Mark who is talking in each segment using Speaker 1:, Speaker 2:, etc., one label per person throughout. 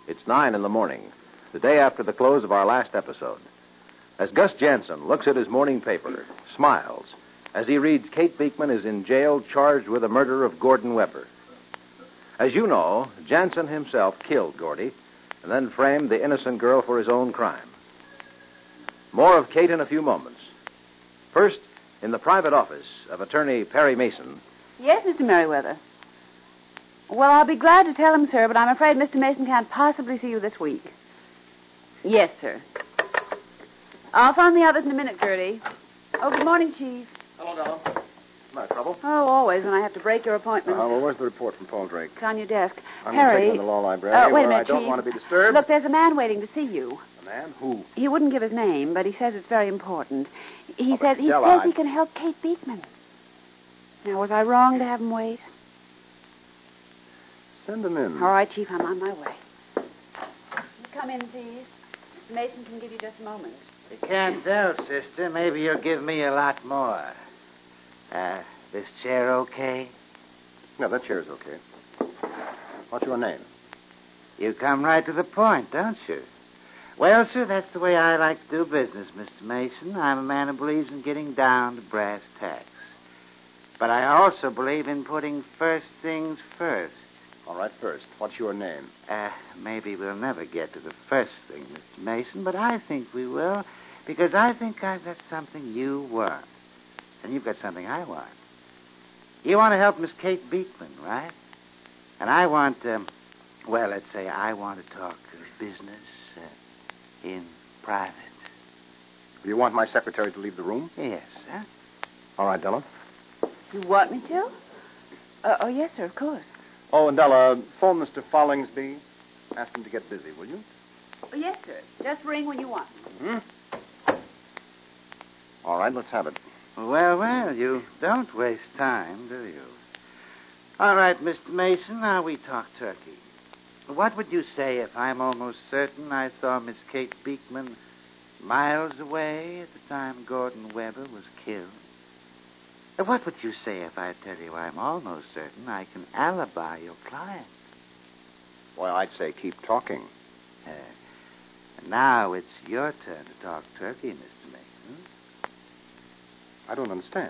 Speaker 1: It's 9 in the morning, the day after the close of our last episode. As Gus Jansen looks at his morning paper, smiles, as he reads Kate Beekman is in jail charged with the murder of Gordon Webber. As you know, Jansen himself killed Gordy and then framed the innocent girl for his own crime. More of Kate in a few moments. First, in the private office of attorney Perry Mason.
Speaker 2: Yes, Mr. Merriweather. Well, I'll be glad to tell him, sir, but I'm afraid Mr. Mason can't possibly see you this week. Yes, sir. I'll phone the others in a minute, Gertie. Oh, good morning, Chief.
Speaker 3: Hello, Della. No trouble?
Speaker 2: Oh, always when I have to break your appointment.
Speaker 3: Well, where's the report from Paul Drake?
Speaker 2: It's on your desk.
Speaker 3: I'm
Speaker 2: Harry.
Speaker 3: in the law library,
Speaker 2: wait a
Speaker 3: where
Speaker 2: minute,
Speaker 3: I don't
Speaker 2: Chief.
Speaker 3: want to be disturbed.
Speaker 2: Look, there's a man waiting to see you.
Speaker 3: A man? Who?
Speaker 2: He wouldn't give his name, but he says it's very important. He
Speaker 3: but
Speaker 2: says
Speaker 3: Della,
Speaker 2: he can help Kate Beekman. Now, was I wrong to have him wait?
Speaker 3: Send him in.
Speaker 2: All right, Chief, I'm on my way. You come in, please. Mr. Mason can give you just a moment.
Speaker 4: You can't tell, sister. Maybe you'll give me a lot more. This chair okay?
Speaker 3: No, that chair's okay. What's your name?
Speaker 4: You come right to the point, don't you? Well, sir, that's the way I like to do business, Mr. Mason. I'm a man who believes in getting down to brass tacks. But I also believe in putting first things first.
Speaker 3: All right, first, what's your name?
Speaker 4: Maybe we'll never get to the first thing, Mr. Mason, but I think we will, because I think I've got something you want. And you've got something I want. You want to help Miss Kate Beekman, right? And I want, let's say I want to talk business in private.
Speaker 3: Do you want my secretary to leave the room?
Speaker 4: Yes, sir.
Speaker 3: All right, Della.
Speaker 2: You want me to? Oh, yes, sir, of course.
Speaker 3: Oh, and Della, phone Mr. Follingsby. Ask him to get busy, will you?
Speaker 2: Oh, yes, sir. Just ring when you want me.
Speaker 3: Mm-hmm. All right, let's have it.
Speaker 4: Well, you don't waste time, do you? All right, Mr. Mason, now we talk turkey. What would you say if I'm almost certain I saw Miss Kate Beekman miles away at the time Gordon Webber was killed? What would you say if I tell you I'm almost certain I can alibi your client?
Speaker 3: Well, I'd say keep talking.
Speaker 4: Now it's your turn to talk turkey, Mr. Mason.
Speaker 3: I don't understand.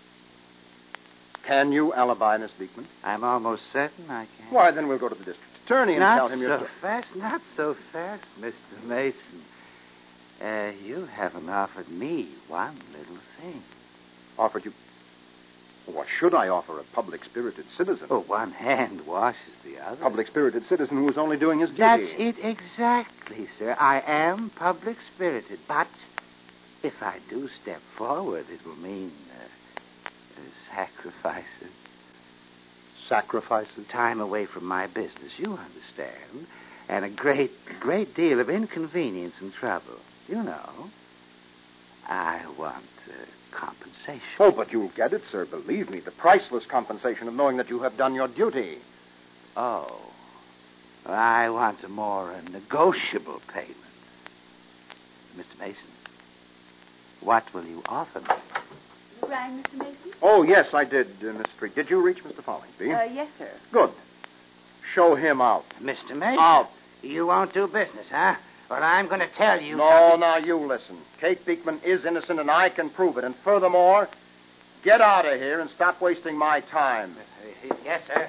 Speaker 3: Can you alibi Miss Beekman?
Speaker 4: I'm almost certain I can.
Speaker 3: Why, then we'll go to the district attorney and tell him you're...
Speaker 4: Not so fast, Mr. Mason. You haven't offered me one little thing.
Speaker 3: Offered you... What should I offer a public-spirited citizen?
Speaker 4: Oh, one hand washes the other.
Speaker 3: Public-spirited citizen who is only doing his duty.
Speaker 4: That's it exactly, sir. I am public-spirited, but if I do step forward, it will mean sacrifices.
Speaker 3: Sacrifices?
Speaker 4: Time away from my business, you understand, and a great deal of inconvenience and trouble. You know, I want compensation.
Speaker 3: Oh, but you'll get it, sir. Believe me, the priceless compensation of knowing that you have done your duty.
Speaker 4: Oh, I want a more negotiable payment. Mr. Mason, what will you offer me?
Speaker 2: You rang, Mr. Mason?
Speaker 3: Oh, yes, I did, Miss Street. Did you reach Mr. Follingsby?
Speaker 2: Yes, sir.
Speaker 3: Good. Show him out.
Speaker 4: Mr. Mason?
Speaker 3: Out.
Speaker 4: You won't do business, huh? Well, I'm going to tell you...
Speaker 3: No, now you listen. Kate Beekman is innocent, and I can prove it. And furthermore, get out of here and stop wasting my time.
Speaker 4: Yes, sir.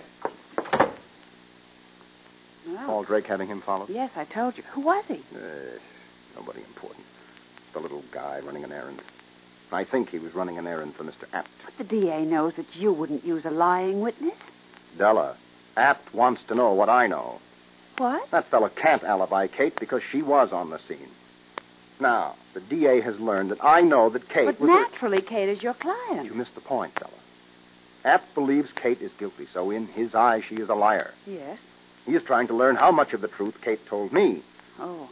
Speaker 2: Well,
Speaker 3: Paul Drake having him followed?
Speaker 2: yes, I told you. Who was he?
Speaker 3: Nobody important. The little guy running an errand. I think he was running an errand for Mr. Apt.
Speaker 2: But the DA knows that you wouldn't use a lying witness.
Speaker 3: Della, Apt wants to know what I know.
Speaker 2: What?
Speaker 3: That fella can't alibi Kate because she was on the scene. Now, the DA has learned that I know that Kate
Speaker 2: But
Speaker 3: was...
Speaker 2: naturally, Kate is your client.
Speaker 3: You missed the point, Della. Apt believes Kate is guilty, so in his eyes she is a liar.
Speaker 2: Yes.
Speaker 3: He is trying to learn how much of the truth Kate told me.
Speaker 2: Oh.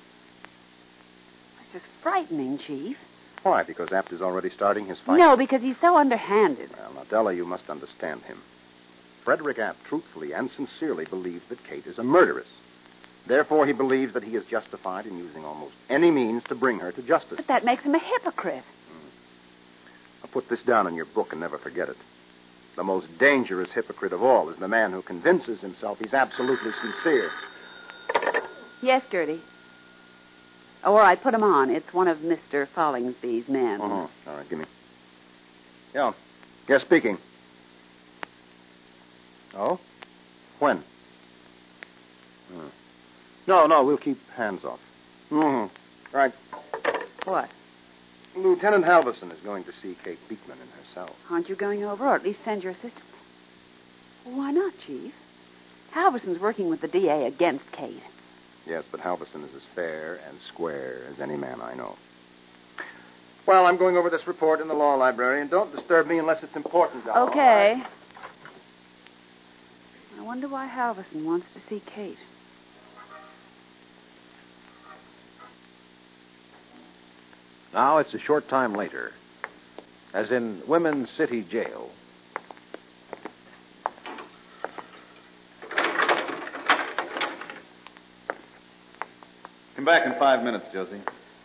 Speaker 2: It's just frightening, Chief.
Speaker 3: Why? Because Apt is already starting his fight?
Speaker 2: No, because he's so underhanded.
Speaker 3: Well, now, Della, you must understand him. Frederick Apt truthfully and sincerely believes that Kate is a murderess. Therefore, he believes that he is justified in using almost any means to bring her to justice.
Speaker 2: But that makes him a hypocrite.
Speaker 3: I'll put this down in your book and never forget it. The most dangerous hypocrite of all is the man who convinces himself he's absolutely sincere.
Speaker 2: Yes, Gertie. Oh, all right, put him on. It's one of Mr. Follingsby's men.
Speaker 3: Uh-huh. All right, give me. Yeah. Yes, speaking. Oh? When? No, we'll keep hands off. Mm-hmm. Right.
Speaker 2: What?
Speaker 3: Lieutenant Halverson is going to see Kate Beekman in her cell.
Speaker 2: Aren't you going over, or at least send your assistant? Well, why not, Chief? Halverson's working with the DA against Kate.
Speaker 3: Yes, but Halverson is as fair and square as any man I know. Well, I'm going over this report in the law library, and don't disturb me unless it's important, Doc.
Speaker 2: Okay. I wonder why Halverson wants to see Kate.
Speaker 1: Now it's a short time later, as in Women's City Jail.
Speaker 5: Come back in 5 minutes, Josie.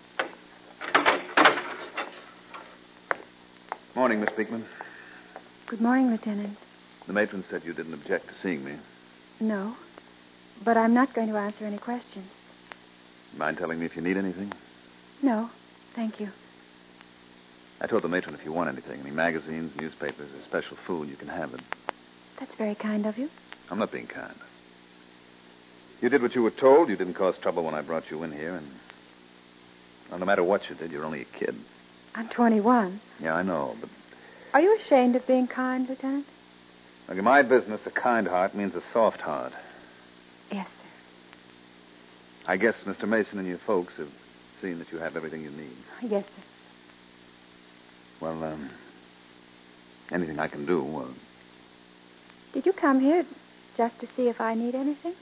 Speaker 5: Morning, Miss Beekman.
Speaker 6: Good morning, Lieutenant.
Speaker 5: The matron said you didn't object to seeing me.
Speaker 6: No, but I'm not going to answer any questions.
Speaker 5: Mind telling me if you need anything?
Speaker 6: No, thank you.
Speaker 5: I told the matron if you want anything, any magazines, newspapers, or special food, you can have it.
Speaker 6: That's very kind of you.
Speaker 5: I'm not being kind. You did what you were told. You didn't cause trouble when I brought you in here, and well, no matter what you did, you're only a kid.
Speaker 6: I'm 21.
Speaker 5: Yeah, I know, but
Speaker 6: Are you ashamed of being kind, Lieutenant?
Speaker 5: look, in my business, a kind heart means a soft heart.
Speaker 6: Yes, sir.
Speaker 5: I guess Mr. Mason and your folks have seen that you have everything you need.
Speaker 6: Yes, sir.
Speaker 5: Well, anything I can do, well,
Speaker 6: Did you come here just to see if I need anything?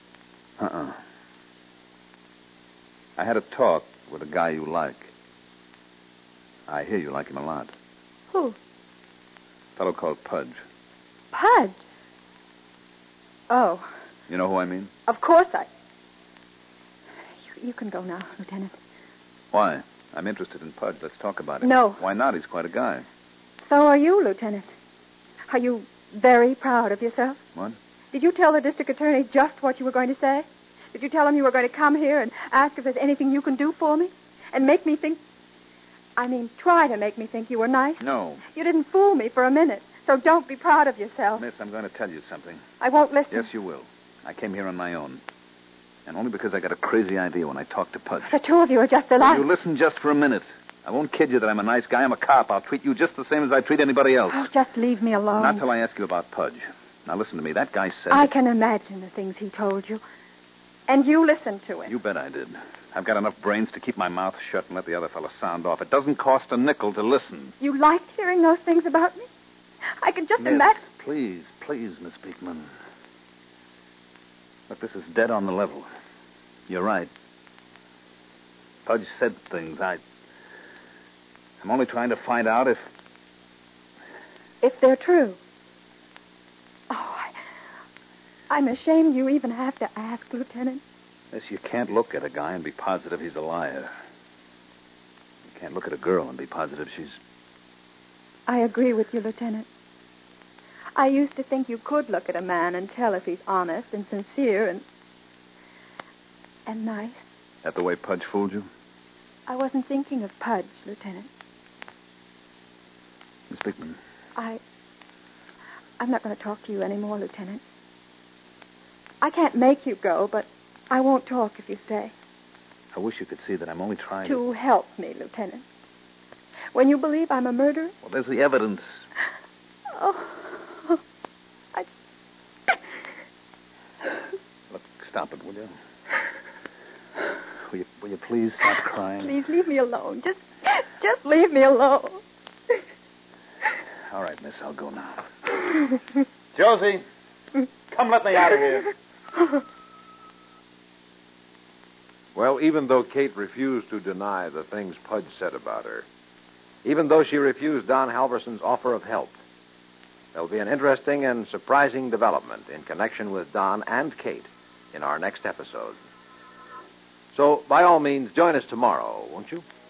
Speaker 5: I had a talk with a guy you like. I hear you like him a lot.
Speaker 6: Who?
Speaker 5: A fellow called Pudge.
Speaker 6: Pudge. Oh,
Speaker 5: You know who I mean?
Speaker 6: of course I... You can go now, Lieutenant.
Speaker 5: Why? I'm interested in Pudge. Let's talk about it.
Speaker 6: No.
Speaker 5: Why not? He's quite a guy.
Speaker 6: So are you, Lieutenant. Are you very proud of yourself?
Speaker 5: What?
Speaker 6: Did you tell the district attorney just what you were going to say? Did you tell him you were going to come here and ask if there's anything you can do for me? And make me think... try to make me think you were nice?
Speaker 5: No.
Speaker 6: You didn't fool me for a minute, so don't be proud of yourself.
Speaker 5: Miss, I'm going to tell you something.
Speaker 6: I won't listen.
Speaker 5: Yes, you will. I came here on my own. And only because I got a crazy idea when I talked to Pudge.
Speaker 6: The two of you are just
Speaker 5: Will
Speaker 6: alike.
Speaker 5: you listen just for a minute? I won't kid you that I'm a nice guy. I'm a cop. I'll treat you just the same as I treat anybody else.
Speaker 6: Oh, just leave me alone.
Speaker 5: Not till I ask you about Pudge. Now, listen to me. That guy said...
Speaker 6: I can imagine the things he told you. And you listened to him.
Speaker 5: You bet I did. I've got enough brains to keep my mouth shut and let the other fellow sound off. It doesn't cost a nickel to listen.
Speaker 6: You liked hearing those things about me? I can just
Speaker 5: Miss,
Speaker 6: imagine...
Speaker 5: please, Miss Beekman. Look, this is dead on the level. You're right. Pudge said things. I'm only trying to find out if...
Speaker 6: If they're true. Oh, I'm ashamed you even have to ask, Lieutenant.
Speaker 5: Yes, you can't look at a guy and be positive he's a liar. You can't look at a girl and be positive she's...
Speaker 6: I agree with you, Lieutenant. I used to think you could look at a man and tell if he's honest and sincere and nice.
Speaker 5: That the way Pudge fooled you?
Speaker 6: I wasn't thinking of Pudge, Lieutenant.
Speaker 5: Miss Beekman.
Speaker 6: I'm not going to talk to you anymore, Lieutenant. I can't make you go, but I won't talk if you stay.
Speaker 5: I wish you could see that I'm only trying
Speaker 6: To help me, Lieutenant. When you believe I'm a murderer...
Speaker 5: Well, there's the evidence.
Speaker 6: Oh,
Speaker 5: Look, stop it, will you? Will you please stop crying?
Speaker 6: Please leave me alone. Just leave me alone.
Speaker 5: All right, miss, I'll go now. Josie, come let me out of here.
Speaker 7: Well, even though Kate refused to deny the things Pudge said about her, even though she refused Don Halverson's offer of help, there'll be an interesting and surprising development in connection with Don and Kate in our next episode. So, by all means, join us tomorrow, won't you?